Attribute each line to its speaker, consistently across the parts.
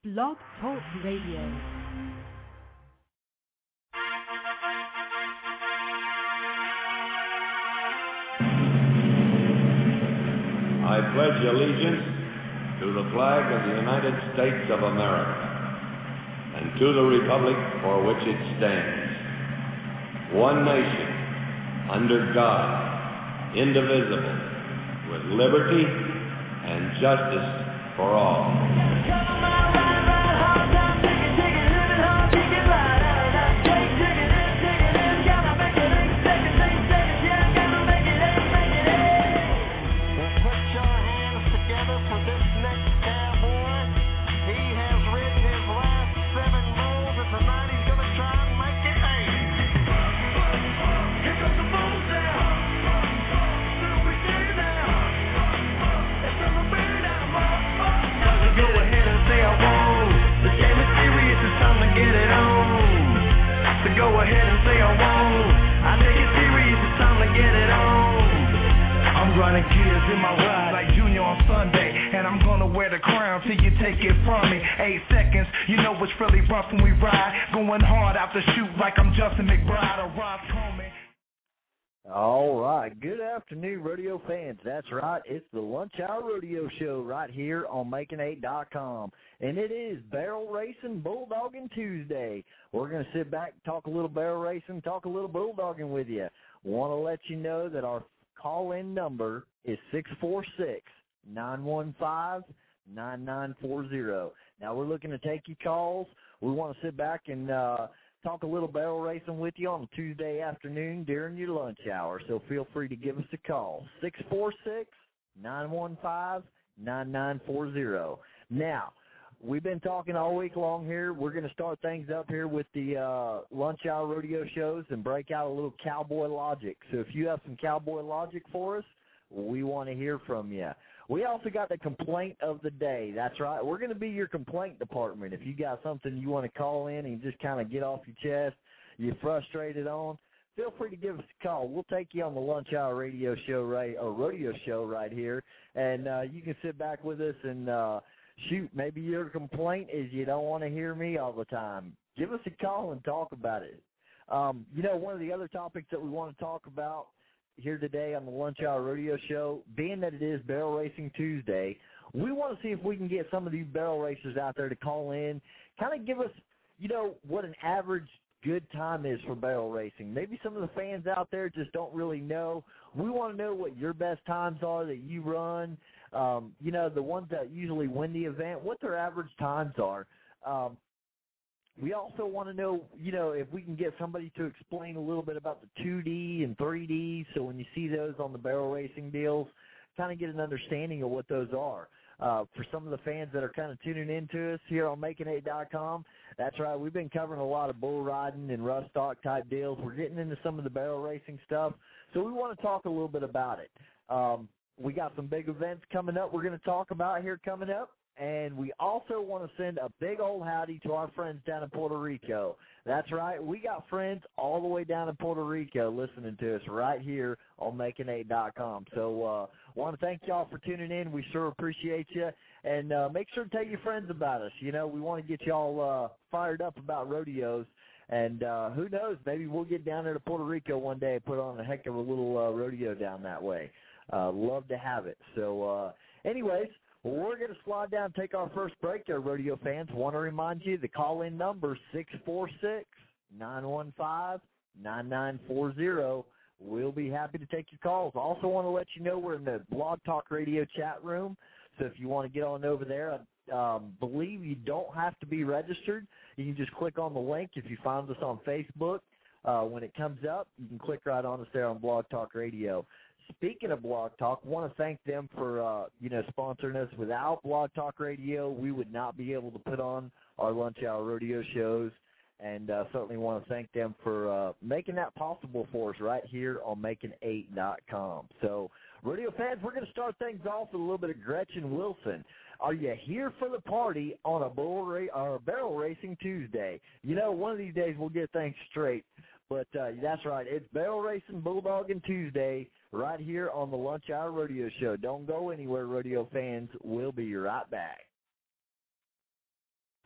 Speaker 1: Blog Talk Radio.
Speaker 2: I pledge allegiance to the flag of the United States of America and to the republic for which it stands, one nation, under God, indivisible, with liberty and justice for all.
Speaker 3: Go ahead and say I won't. I take it serious, it's time to get it on. I'm grinding gears in my ride like Junior on Sunday, and I'm gonna wear the crown till you take it from me. 8 seconds, you know it's really rough when we ride. Going hard out the chute like I'm Justin McBride or Rob Coleman.
Speaker 4: All right, good afternoon, rodeo fans. That's right, it's the Lunch Hour Rodeo Show right here on Making8.com, and it is Barrel Racing Bulldogging Tuesday. We're going to sit back, talk a little barrel racing, talk a little bulldogging with you. Want to let you know that our call-in number is 646-915-9940. Now, we're looking to take your calls. We want to sit back and talk a little barrel racing with you on a Tuesday afternoon during your lunch hour, so feel free to give us a call, 646-915-9940. Now, we've been talking all week long here. We're going to start things up here with the lunch hour rodeo shows and break out a little cowboy logic. So if you have some cowboy logic for us, we want to hear from you. We also got the complaint of the day. That's right. We're going to be your complaint department. If you got something you want to call in and just kind of get off your chest, you're frustrated on, feel free to give us a call. We'll take you on the Lunch Hour Radio Show rodeo show right here, and you can sit back with us and shoot. Maybe your complaint is you don't want to hear me all the time. Give us a call and talk about it. One of the other topics that we want to talk about here today on the Lunch Hour Rodeo Show, being that it is Barrel Racing Tuesday, we want to see if we can get some of these barrel racers out there to call in, kind of give us, what an average good time is for barrel racing. Maybe some of the fans out there just don't really know. We want to know what your best times are that you run, the ones that usually win the event, what their average times are. We also want to know, if we can get somebody to explain a little bit about the 2D and 3D, so when you see those on the barrel racing deals, kind of get an understanding of what those are. For some of the fans that are kind of tuning into us here on Making8.com, that's right, we've been covering a lot of bull riding and rough stock type deals. We're getting into some of the barrel racing stuff, so we want to talk a little bit about it. We got some big events coming up we're going to talk about here coming up. And we also want to send a big old howdy to our friends down in Puerto Rico. That's right. We got friends all the way down in Puerto Rico listening to us right here on Making8.com. So want to thank y'all for tuning in. We sure appreciate you. And make sure to tell your friends about us. We want to get y'all fired up about rodeos. And who knows, maybe we'll get down there to Puerto Rico one day and put on a heck of a little rodeo down that way. Love to have it. So anyways, we're going to slide down and take our first break there, rodeo fans. Want to remind you, the call-in number, 646-915-9940. We'll be happy to take your calls. Also want to let you know we're in the Blog Talk Radio chat room, so if you want to get on over there, I believe you don't have to be registered. You can just click on the link. If you find us on Facebook, when it comes up, you can click right on us there on Blog Talk Radio. Speaking of Blog Talk, I want to thank them for, sponsoring us. Without Blog Talk Radio, we would not be able to put on our Lunch Hour Rodeo shows, and certainly want to thank them for making that possible for us right here on Making8.com. So, rodeo fans, we're going to start things off with a little bit of Gretchen Wilson. Are you here for the party on a barrel racing Tuesday? One of these days we'll get things straight. But that's right. It's Barrel Racing Bulldogging Tuesday right here on the Lunch Hour Rodeo Show. Don't go anywhere, rodeo fans. We'll be right back.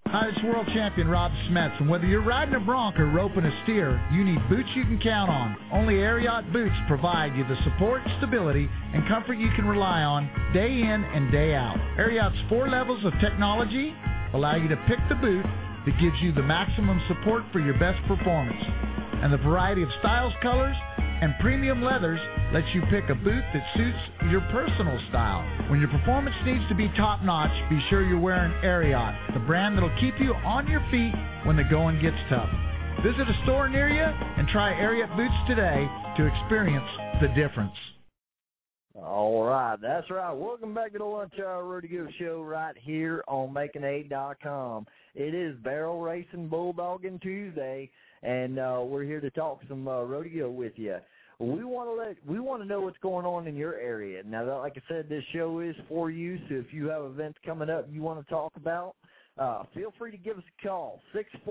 Speaker 5: Hi, it's World Champion Rob Smets, and whether you're riding a bronc or roping a steer, you need boots you can count on. Only Ariat boots provide you the support, stability, and comfort you can rely on day in and day out. Ariat's 4 levels of technology allow you to pick the boot that gives you the maximum support for your best performance. And the variety of styles, colors, and premium leathers lets you pick a boot that suits your personal style. When your performance needs to be top-notch, be sure you're wearing Ariat, the brand that'll keep you on your feet when the going gets tough. Visit a store near you and try Ariat boots today to experience the difference.
Speaker 4: All right, that's right. Welcome back to the Lunch Hour Rodeo Show right here on Making8.com. It is Barrel Racing Bulldogging Tuesday, and we're here to talk some rodeo with you. We want to know what's going on in your area. Now, like I said, this show is for you, so if you have events coming up you want to talk about, feel free to give us a call,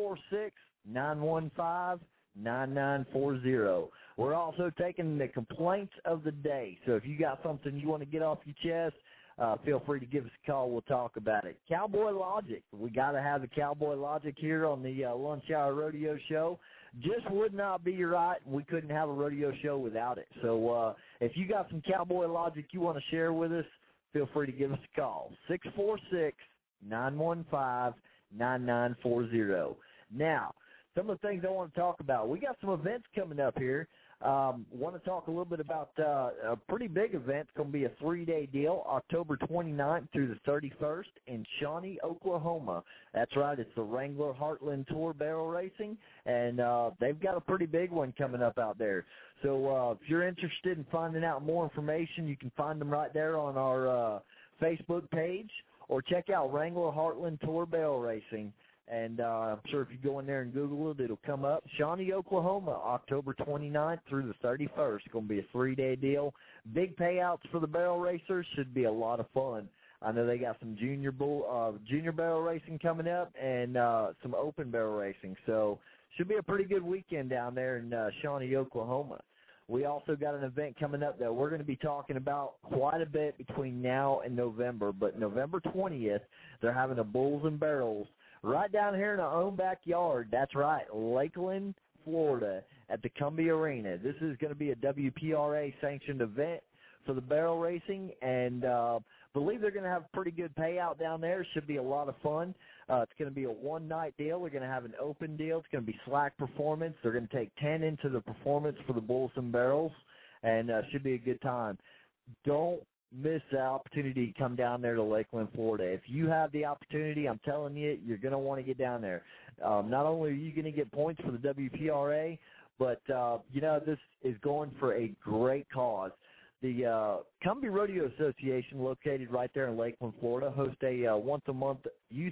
Speaker 4: 646-915-9940. We're also taking the complaints of the day, so if you got something you want to get off your chest, feel free to give us a call. We'll talk about it. Cowboy Logic. We got to have the Cowboy Logic here on the Lunch Hour Rodeo Show. Just would not be right. We couldn't have a rodeo show without it. So if you got some Cowboy Logic you want to share with us, feel free to give us a call, 646-915-9940. Now, some of the things I want to talk about. We got some events coming up here. Want to talk a little bit about a pretty big event. It's going to be a 3-day deal, October 29th through the 31st in Shawnee, Oklahoma. That's right. It's the Wrangler Heartland Tour Barrel Racing, and they've got a pretty big one coming up out there. So if you're interested in finding out more information, you can find them right there on our Facebook page, or check out Wrangler Heartland Tour Barrel Racing. And I'm sure if you go in there and Google it, it'll come up. Shawnee, Oklahoma, October 29th through the 31st. It's going to be a 3-day deal. Big payouts for the barrel racers. Should be a lot of fun. I know they got some junior barrel racing coming up and some open barrel racing. So should be a pretty good weekend down there in Shawnee, Oklahoma. We also got an event coming up that we're going to be talking about quite a bit between now and November. But November 20th, they're having a Bulls and Barrels right down here in our own backyard. That's right, Lakeland, Florida, at the Cumbia Arena. This is going to be a WPRA-sanctioned event for the barrel racing, and believe they're going to have a pretty good payout down there. Should be a lot of fun. It's going to be a one-night deal. They're going to have an open deal. It's going to be slack performance. They're going to take 10 into the performance for the Bulls and Barrels, and should be a good time. Don't miss the opportunity to come down there to Lakeland, Florida. If you have the opportunity, I'm telling you, you're going to want to get down there. Not only are you going to get points for the WPRA, but, this is going for a great cause. The Cumbia Rodeo Association, located right there in Lakeland, Florida, hosts a once-a-month youth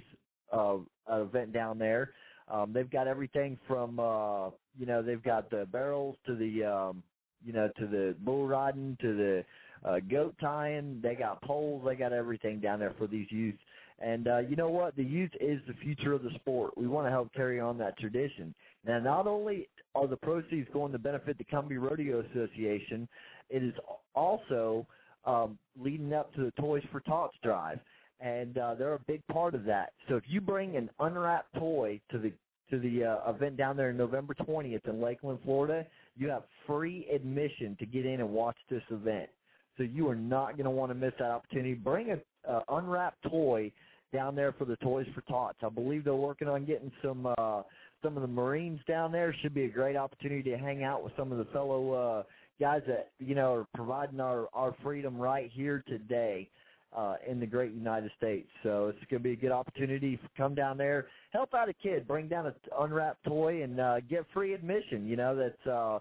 Speaker 4: event down there. They've got everything from, they've got the barrels to the, to the bull riding, to the goat tying. They got poles. They got everything down there for these youth. And you know what? The youth is the future of the sport. We want to help carry on that tradition. Now, not only are the proceeds going to benefit the Cumbia Rodeo Association, it is also leading up to the Toys for Tots drive. And they're a big part of that. So if you bring an unwrapped toy to the event down there on November 20th in Lakeland, Florida, you have free admission to get in and watch this event. So you are not going to want to miss that opportunity. Bring an unwrapped toy down there for the Toys for Tots. I believe they're working on getting some of the Marines down there. Should be a great opportunity to hang out with some of the fellow guys that, are providing our freedom right here today in the great United States. So it's going to be a good opportunity to come down there, help out a kid, bring down an unwrapped toy, and get free admission. That's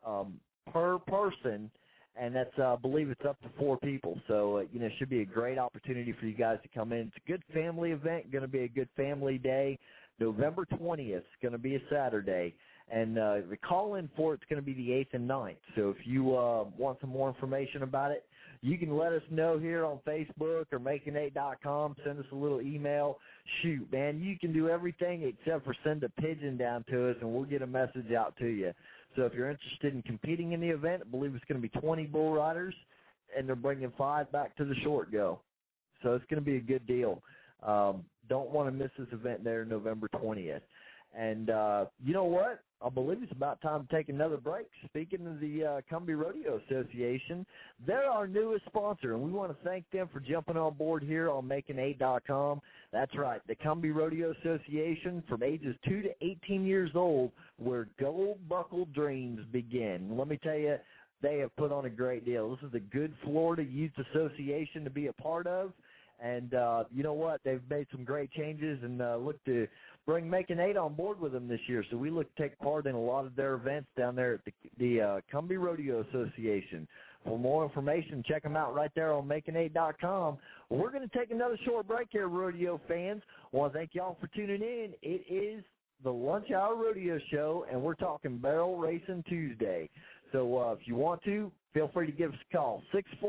Speaker 4: per person. And that's, I believe it's up to 4 people. So, it should be a great opportunity for you guys to come in. It's a good family event, going to be a good family day. November 20th is going to be a Saturday. And the call-in for it's going to be the 8th and 9th. So if you want some more information about it, you can let us know here on Facebook or Making8.com. Send us a little email. Shoot, man, you can do everything except for send a pigeon down to us, and we'll get a message out to you. So if you're interested in competing in the event, I believe it's going to be 20 bull riders, and they're bringing 5 back to the short go. So it's going to be a good deal. Don't want to miss this event there November 20th. And you know what? I believe it's about time to take another break. Speaking of the Cumbie Rodeo Association, they're our newest sponsor, and we want to thank them for jumping on board here on Making8.com. That's right, the Cumbie Rodeo Association from ages 2 to 18 years old, where gold-buckled dreams begin. Let me tell you, they have put on a great deal. This is a good Florida Youth Association to be a part of. And you know what? They've made some great changes and look to bring Making 8 on board with them this year. So we look to take part in a lot of their events down there at the Cumbie Rodeo Association. For more information, check them out right there on Making8.com. We're going to take another short break here, rodeo fans. I want to thank y'all for tuning in. It is the Lunch Hour Rodeo Show, and we're talking Barrel Racing Tuesday. So if you want to, feel free to give us a call,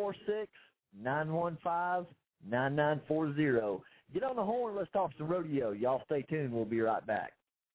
Speaker 4: 646-915-9940. Get on the horn, let's talk some rodeo. Y'all stay tuned. We'll be right back.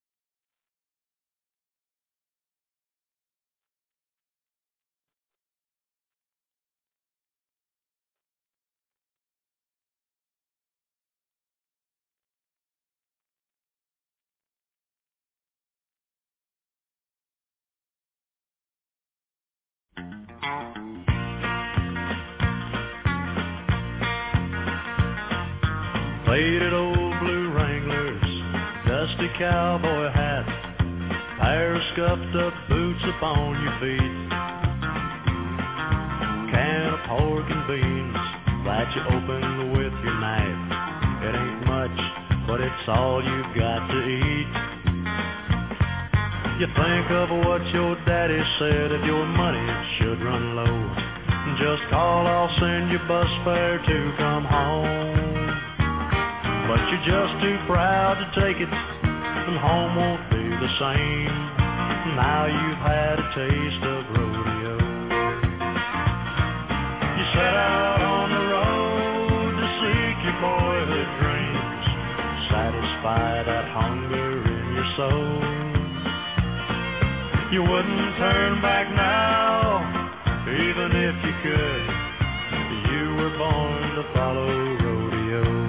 Speaker 6: Faded old blue Wranglers, dusty cowboy hat, pair of scuffed up boots upon your feet, can of pork and beans that you open with your knife. It ain't much, but it's all you've got to eat. You think of what your daddy said, if your money should run low, just call, I'll send you bus fare to come home. But you're just too proud to take it, and home won't be the same. Now you've had a taste of rodeo. You set out on the road to seek your boyhood dreams, satisfy that hunger in your soul. You wouldn't turn back now, even if you could. You were born to follow rodeo.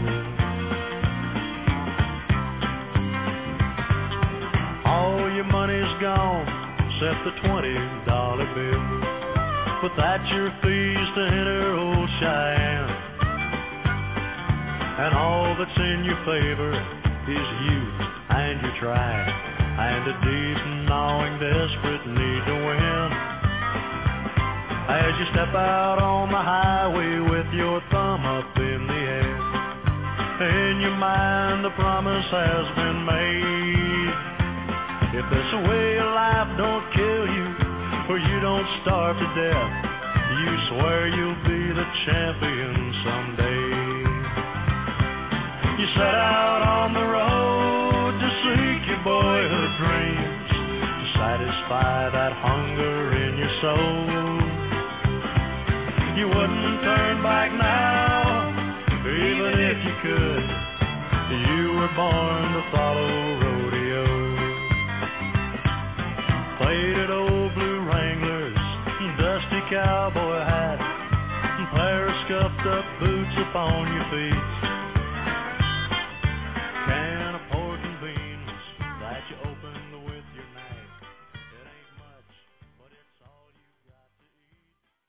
Speaker 6: All your money's gone, except the $20 bill. But that's your fees to enter old Cheyenne. And all that's in your favor is youth and your try, and a deep, gnawing, desperate need to win. As you step out on the highway with your thumb up in the air, in your mind the promise has been made. If this way of life don't kill you, or you don't starve to death, you swear you'll be the champion someday. You set out on the road to seek your boyhood dreams, to satisfy that hunger in your soul. You wouldn't turn back now, even if you could. You were born to follow rodeo. Faded old blue Wranglers, dusty cowboy hat, pair of scuffed up boots upon your feet, can of pork and beans that you opened with your knife. It ain't much, but it's all you've got to eat.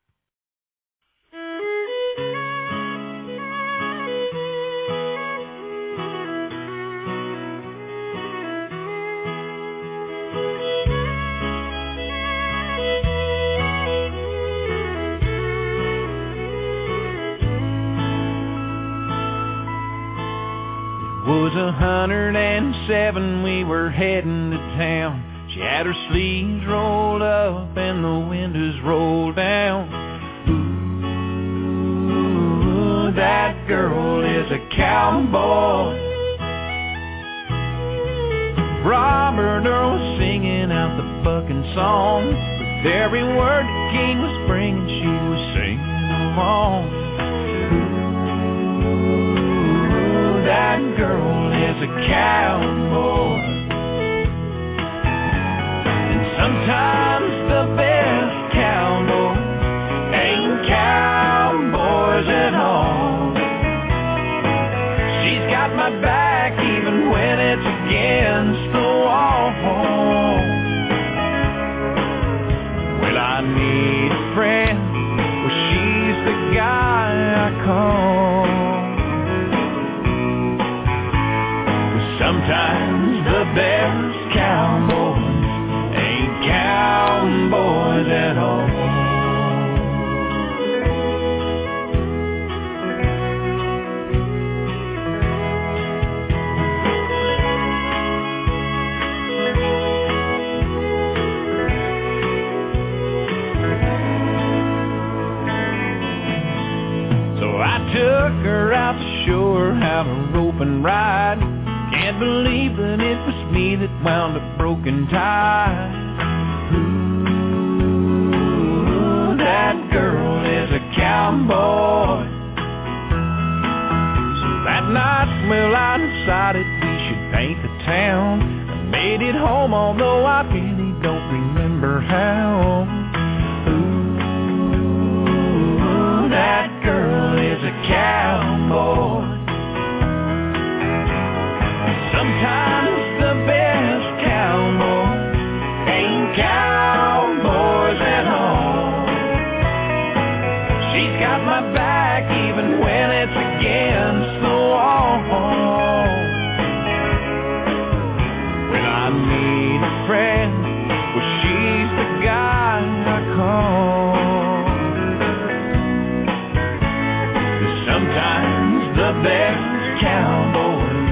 Speaker 7: Was 107, we were heading to town. She had her sleeves rolled up and the windows rolled down. Ooh, that girl is a cowboy. Robert Earl was singing out the fucking song. With every word the king was bringing, she was singing along. That girl is a cowboy. And sometimes the best cowboy ain't cowboys at all. She's got got my back even when it's against the wall. When I need a friend, well, she's the guy I call. Sometimes the best cowboys ain't cowboys at all. So I took her out to show her how to rope and ride. Can't believe that it was me that wound up broken tied. Ooh, that girl is a cowboy. So that night, well, I decided we should paint the town. I made it home, although I really don't remember how. Ooh, that girl is a cowboy. Sometimes the best cowboys ain't cowboys at all. She's got my back even when it's against the wall. When I need a friend, well, she's the guy I call. 'Cause sometimes the best cowboys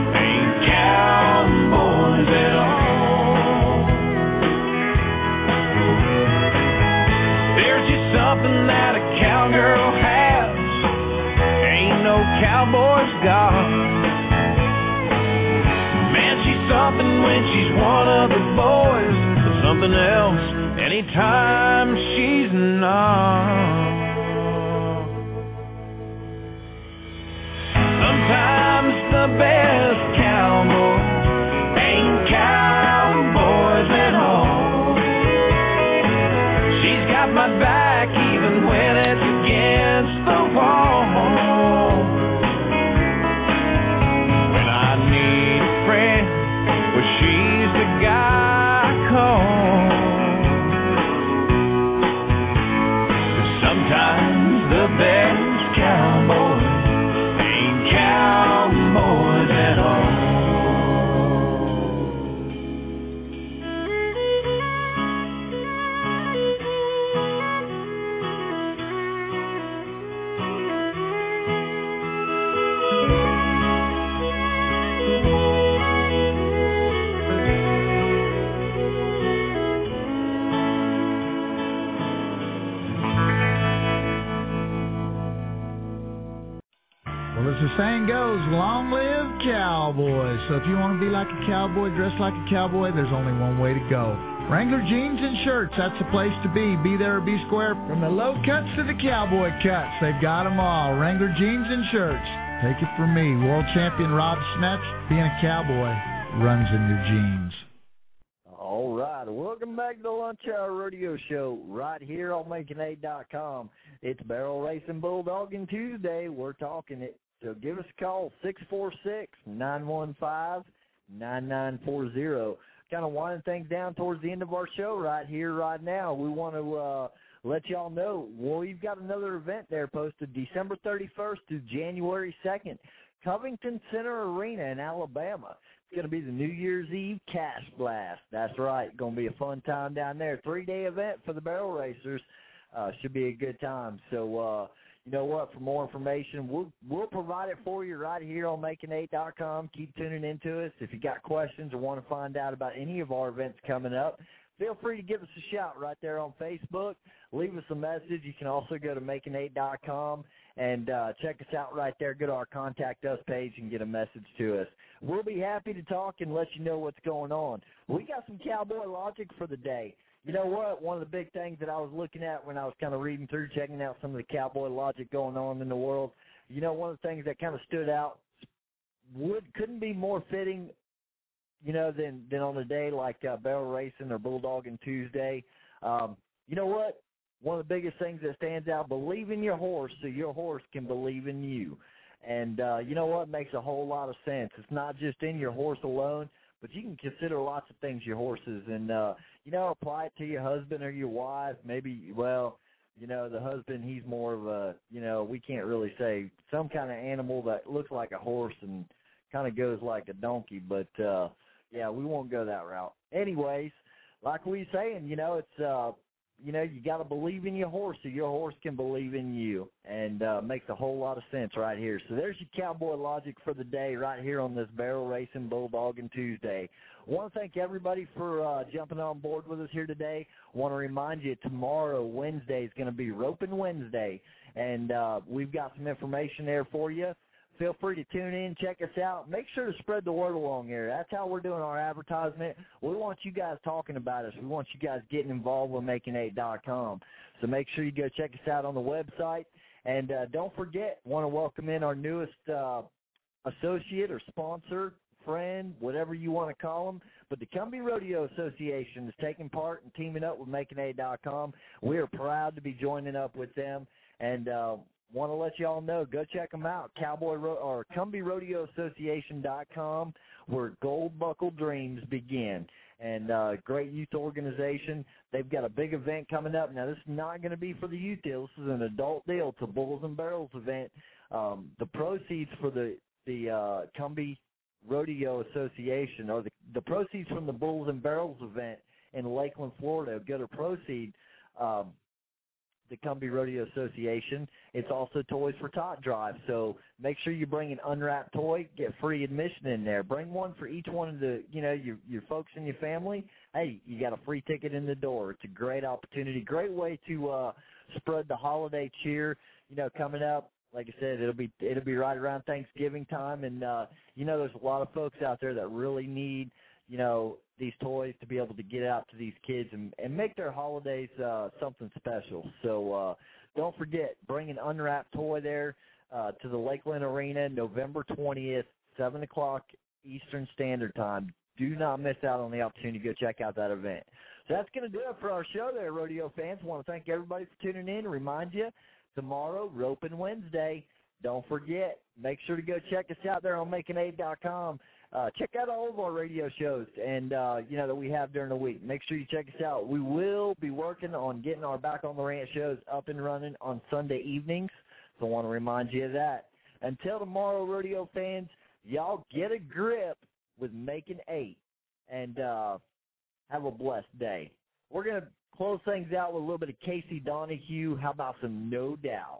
Speaker 7: cowboys at all. There's just something that a cowgirl has, ain't no cowboy's got. Man, she's something when she's one of the boys, but something else anytime she's not. Sometimes the best cowboys ain't cowboys at all. She's got my back even when it's against the wall. When I need a friend, well, she's the guy I call. 'Cause sometimes the best cowboys cowboys at all.
Speaker 5: As the saying goes, long live cowboys. So if you want to be like a cowboy, dress like a cowboy, there's only one way to go. Wrangler Jeans and Shirts, that's the place to be. Be there or be square. From the low cuts to the cowboy cuts, they've got them all. Wrangler Jeans and Shirts. Take it from me, world champion Rob Smets. Being a cowboy runs in your jeans.
Speaker 4: All right, welcome back to the Lunch Hour Radio Show right here on MakingAid.com. It's Barrel Racing Bulldogging Tuesday. We're talking it. So give us a call, 646-915-9940. Kind of winding things down towards the end of our show right here, right now. We want to let y'all know, well, we've got another event there posted December 31st to January 2nd. Covington Center Arena in Alabama. It's going to be the New Year's Eve Cash Blast. That's right. Going to be a fun time down there. 3-day event for the barrel racers. Should be a good time. So, you know what? For more information, we'll provide it for you right here on MakingAid.com. Keep tuning into us. If you got questions or want to find out about any of our events coming up, feel free to give us a shout right there on Facebook. Leave us a message. You can also go to MakingAid.com and check us out right there. Go to our Contact Us page and get a message to us. We'll be happy to talk and let you know what's going on. We got some cowboy logic for the day. You know what? One of the big things that I was looking at when I was kind of reading through, checking out some of the cowboy logic going on in the world, you know, one of the things that kind of stood out couldn't be more fitting, you know, than on a day like barrel racing or bulldogging Tuesday. You know what? One of the biggest things that stands out, believe in your horse so your horse can believe in you. And you know what? It makes a whole lot of sense. It's not just in your horse alone, but you can consider lots of things your horses. And, you know, apply it to your husband or your wife. Maybe, well, you know, the husband, he's more of a, you know, we can't really say, some kind of animal that looks like a horse and kind of goes like a donkey. But, yeah, we won't go that route. Anyways, like we were saying, you know, it's, you know, you got to believe in your horse so your horse can believe in you, and makes a whole lot of sense right here. So there's your cowboy logic for the day right here on this Barrel Racing Bulldogging Tuesday. I want to thank everybody for jumping on board with us here today. I want to remind you tomorrow, Wednesday, is going to be Roping Wednesday, and we've got some information there for you. Feel free to tune in, check us out. Make sure to spread the word along here. That's how we're doing our advertisement. We want you guys talking about us. We want you guys getting involved with Making8.com. So make sure you go check us out on the website. And don't forget, want to welcome in our newest associate or sponsor, friend, whatever you want to call them. But the Cumbie Rodeo Association is taking part and teaming up with Making8.com. We are proud to be joining up with them. And want to let you all know, go check them out, CumbieRodeoAssociation.com, where Gold Buckle Dreams begin. And great youth organization. They've got a big event coming up. Now, this is not going to be for the youth deal. This is an adult deal. It's a Bulls and Barrels event. The proceeds for the Cumbie Rodeo Association, or the proceeds from the Bulls and Barrels event in Lakeland, Florida, go to proceed the Cumbie Rodeo Association. It's also Toys for Tot Drive. So make sure you bring an unwrapped toy, get free admission in there. Bring one for each one of the, you know, your folks in your family. Hey, you got a free ticket in the door. It's a great opportunity, great way to spread the holiday cheer, you know, coming up. Like I said, it'll be right around Thanksgiving time, and you know, there's a lot of folks out there that really need, you know, these toys to be able to get out to these kids and make their holidays something special. So don't forget, bring an unwrapped toy there to the Lakeland Arena November 20th, 7 o'clock Eastern Standard Time. Do not miss out on the opportunity to go check out that event. So that's going to do it for our show there, rodeo fans. I want to thank everybody for tuning in and remind you, tomorrow, Roping Wednesday. Don't forget, make sure to go check us out there on Making8.com. Check out all of our radio shows and, you know, that we have during the week. Make sure you check us out. We will be working on getting our Back on the Ranch shows up and running on Sunday evenings, so I want to remind you of that. Until tomorrow, rodeo fans, y'all get a grip with Making 8, and have a blessed day. We're going to close things out with a little bit of Casey Donahue. How about some No Doubt?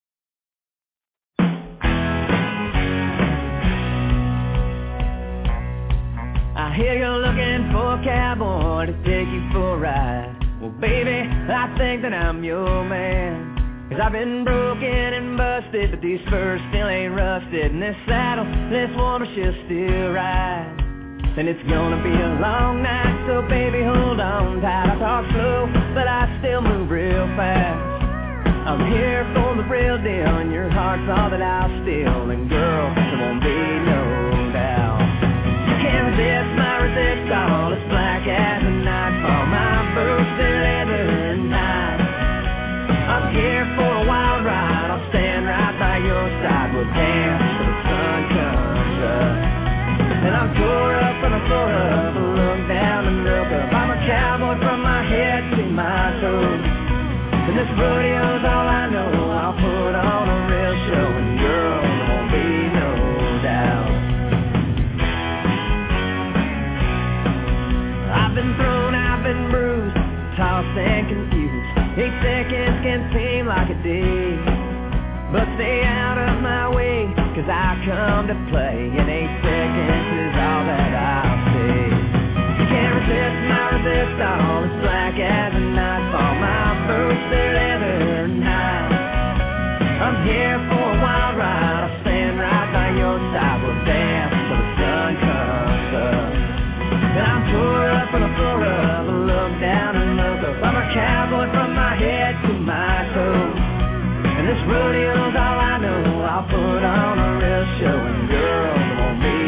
Speaker 8: I hear you're looking for a cowboy to take you for a ride. Well, baby, I think that I'm your man. 'Cause I've been broken and busted, but these spurs still ain't rusted. And this saddle, this water, she'll still ride. And it's gonna be a long night, so baby, hold on tight. I talk slow, but I still move real fast. I'm here for the real deal, and your heart's all that I'll steal. And girl, there won't be no doubt. You can't resist my resistance, it's black as a nightfall. My boots are leather and night. I'm here for a wild ride, I'll stand right by your side. We'll dance till the sun comes up. And I'm tore up and I'm tore up, look down and look up. I'm a cowboy from my head to my toes. And this rodeo's all I know, I'll put on a real show. And girl, there won't be no doubt. I've been thrown, I've been bruised, tossed and confused. 8 seconds can seem like a day, but stay out of my way, 'cause I come to play. And 8 seconds is all that I'll say. You can't resist my resistance, it's black as a nightfall. My boots, they're leather and high. I'm here for a wild ride, I'll stand right by your side. We'll dance till the sun comes up. And I'm tore up and I'm tore up, look down and look up. I'm a cowboy from my head to my toes. And this rodeo's all I know, I'll put on a real show. And girl, there won't be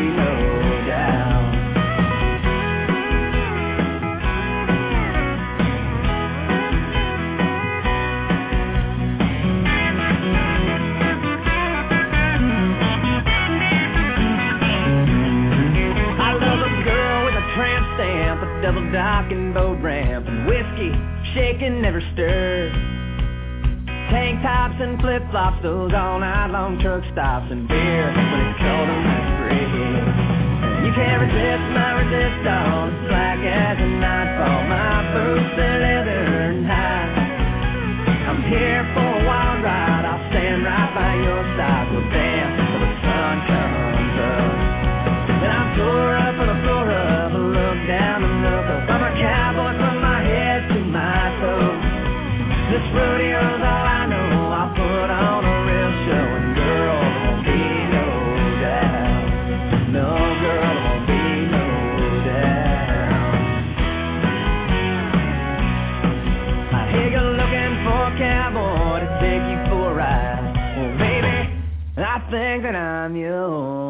Speaker 8: double dock and boat ramp, and whiskey shaking never stirred. Tank tops and flip-flops, those all-night long truck stops, and beer when it's cold and it's free. You can't resist my resistance, black as a nightfall. My boots, they're leather and high. I'm here for a wild ride, I'll stand right by your side. We'll dance till the sun comes up. Then I'm tore up on the floor of a look down and look up. I'm a cowboy from my head to my toes. This rodeo's all I know, I'll put on a real show. And girl, there won't be no doubt. No, girl, there won't be no doubt. I hear you're looking for a cowboy to take you for a ride. Well, baby, I think that I'm your